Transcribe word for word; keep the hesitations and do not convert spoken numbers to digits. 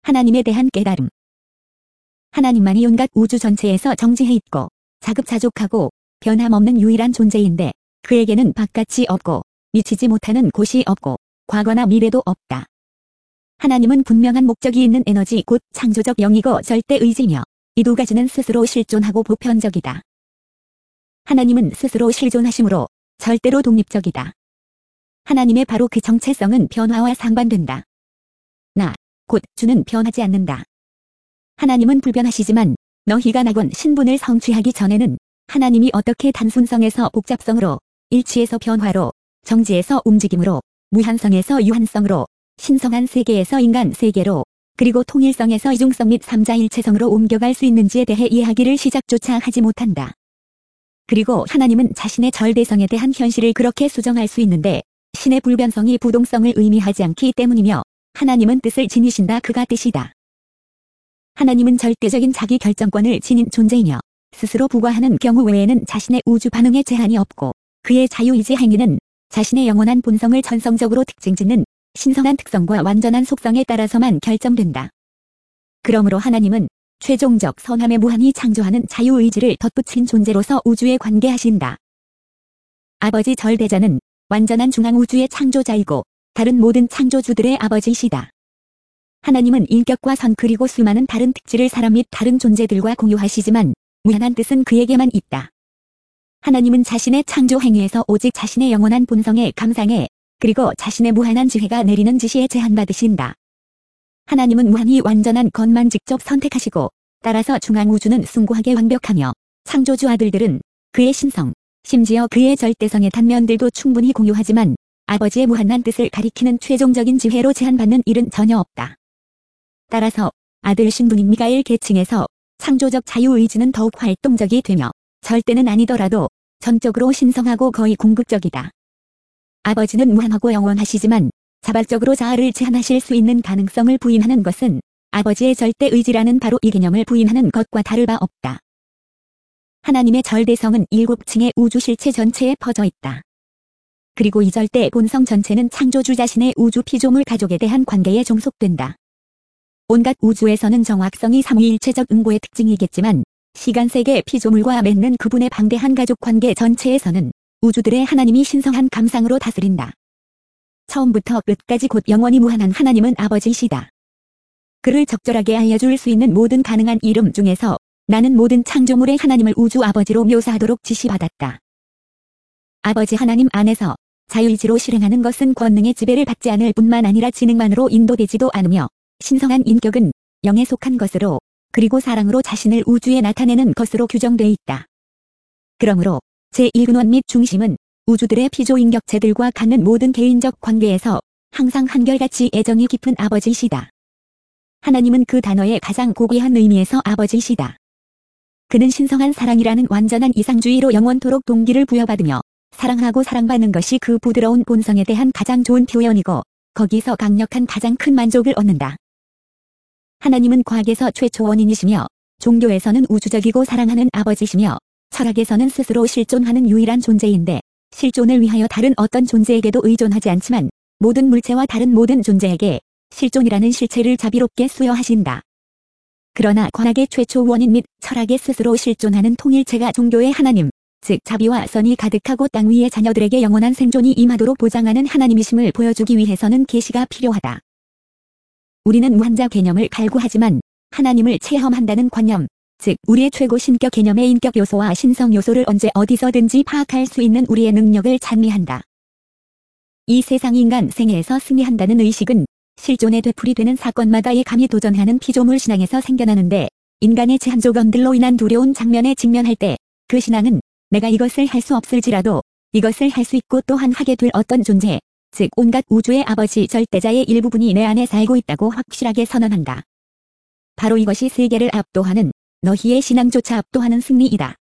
하나님에 대한 깨달음. 하나님만이 온갖 우주 전체에서 정지해 있고 자급자족하고 변함없는 유일한 존재인데 그에게는 바깥이 없고 미치지 못하는 곳이 없고 과거나 미래도 없다. 하나님은 분명한 목적이 있는 에너지 곧 창조적 영이고 절대 의지며 이 두 가지는 스스로 실존하고 보편적이다. 하나님은 스스로 실존하심으로 절대로 독립적이다. 하나님의 바로 그 정체성은 변화와 상반된다. 나, 곧 주는 변하지 않는다. 하나님은 불변하시지만 너희가 낙원 신분을 성취하기 전에는 하나님이 어떻게 단순성에서 복잡성으로, 일치에서 변화로, 정지에서 움직임으로, 무한성에서 유한성으로, 신성한 세계에서 인간 세계로, 그리고 통일성에서 이중성 및 삼자일체성으로 옮겨갈 수 있는지에 대해 이야기를 시작조차 하지 못한다. 그리고 하나님은 자신의 절대성에 대한 현실을 그렇게 수정할 수 있는데 신의 불변성이 부동성을 의미하지 않기 때문이며 하나님은 뜻을 지니신다 그가 뜻이다. 하나님은 절대적인 자기 결정권을 지닌 존재이며 스스로 부과하는 경우 외에는 자신의 우주 반응에 제한이 없고 그의 자유의지 행위는 자신의 영원한 본성을 전성적으로 특징짓는 신성한 특성과 완전한 속성에 따라서만 결정된다. 그러므로 하나님은 최종적 선함에 무한히 창조하는 자유의지를 덧붙인 존재로서 우주에 관계하신다. 아버지 절대자는 완전한 중앙우주의 창조자이고 다른 모든 창조주들의 아버지이시다. 하나님은 인격과 선 그리고 수많은 다른 특질을 사람 및 다른 존재들과 공유하시지만 무한한 뜻은 그에게만 있다. 하나님은 자신의 창조 행위에서 오직 자신의 영원한 본성에 감상해 그리고 자신의 무한한 지혜가 내리는 지시에 제한받으신다. 하나님은 무한히 완전한 것만 직접 선택하시고 따라서 중앙우주는 숭고하게 완벽하며 창조주 아들들은 그의 신성, 심지어 그의 절대성의 단면들도 충분히 공유하지만 아버지의 무한한 뜻을 가리키는 최종적인 지혜로 제한받는 일은 전혀 없다. 따라서 아들 신분인 미가엘 계층에서 창조적 자유의지는 더욱 활동적이 되며 절대는 아니더라도 전적으로 신성하고 거의 궁극적이다. 아버지는 무한하고 영원하시지만 자발적으로 자아를 제한하실 수 있는 가능성을 부인하는 것은 아버지의 절대의지라는 바로 이 개념을 부인하는 것과 다를 바 없다. 하나님의 절대성은 일곱 층의 우주 실체 전체에 퍼져 있다. 그리고 이 절대 본성 전체는 창조주 자신의 우주 피조물 가족에 대한 관계에 종속된다. 온갖 우주에서는 정확성이 삼위일체적 응고의 특징이겠지만 시간세계 피조물과 맺는 그분의 방대한 가족 관계 전체에서는 우주들의 하나님이 신성한 감상으로 다스린다. 처음부터 끝까지 곧 영원히 무한한 하나님은 아버지이시다. 그를 적절하게 알려줄 수 있는 모든 가능한 이름 중에서 나는 모든 창조물의 하나님을 우주 아버지로 묘사하도록 지시받았다. 아버지 하나님 안에서 자유의지로 실행하는 것은 권능의 지배를 받지 않을 뿐만 아니라 지능만으로 인도되지도 않으며 신성한 인격은 영에 속한 것으로 그리고 사랑으로 자신을 우주에 나타내는 것으로 규정돼 있다. 그러므로 제일 근원 및 중심은 우주들의 피조인격체들과 갖는 모든 개인적 관계에서 항상 한결같이 애정이 깊은 아버지이시다. 하나님은 그 단어의 가장 고귀한 의미에서 아버지이시다. 그는 신성한 사랑이라는 완전한 이상주의로 영원토록 동기를 부여받으며 사랑하고 사랑받는 것이 그 부드러운 본성에 대한 가장 좋은 표현이고 거기서 강력한 가장 큰 만족을 얻는다. 하나님은 과학에서 최초 원인이시며 종교에서는 우주적이고 사랑하는 아버지시며 철학에서는 스스로 실존하는 유일한 존재인데 실존을 위하여 다른 어떤 존재에게도 의존하지 않지만 모든 물체와 다른 모든 존재에게 실존이라는 실체를 자비롭게 수여하신다. 그러나 과학의 최초 원인 및 철학의 스스로 실존하는 통일체가 종교의 하나님, 즉 자비와 선이 가득하고 땅 위의 자녀들에게 영원한 생존이 임하도록 보장하는 하나님이심을 보여주기 위해서는 계시가 필요하다. 우리는 무한자 개념을 갈구하지만 하나님을 체험한다는 관념, 즉 우리의 최고 신격 개념의 인격 요소와 신성 요소를 언제 어디서든지 파악할 수 있는 우리의 능력을 찬미한다. 이 세상 인간 생애에서 승리한다는 의식은 실존에 되풀이 되는 사건마다의 감히 도전하는 피조물 신앙에서 생겨나는데 인간의 제한 조건들로 인한 두려운 장면에 직면할 때 그 신앙은 내가 이것을 할 수 없을지라도 이것을 할 수 있고 또한 하게 될 어떤 존재, 즉 온갖 우주의 아버지 절대자의 일부분이 내 안에 살고 있다고 확실하게 선언한다. 바로 이것이 세계를 압도하는 너희의 신앙조차 압도하는 승리이다.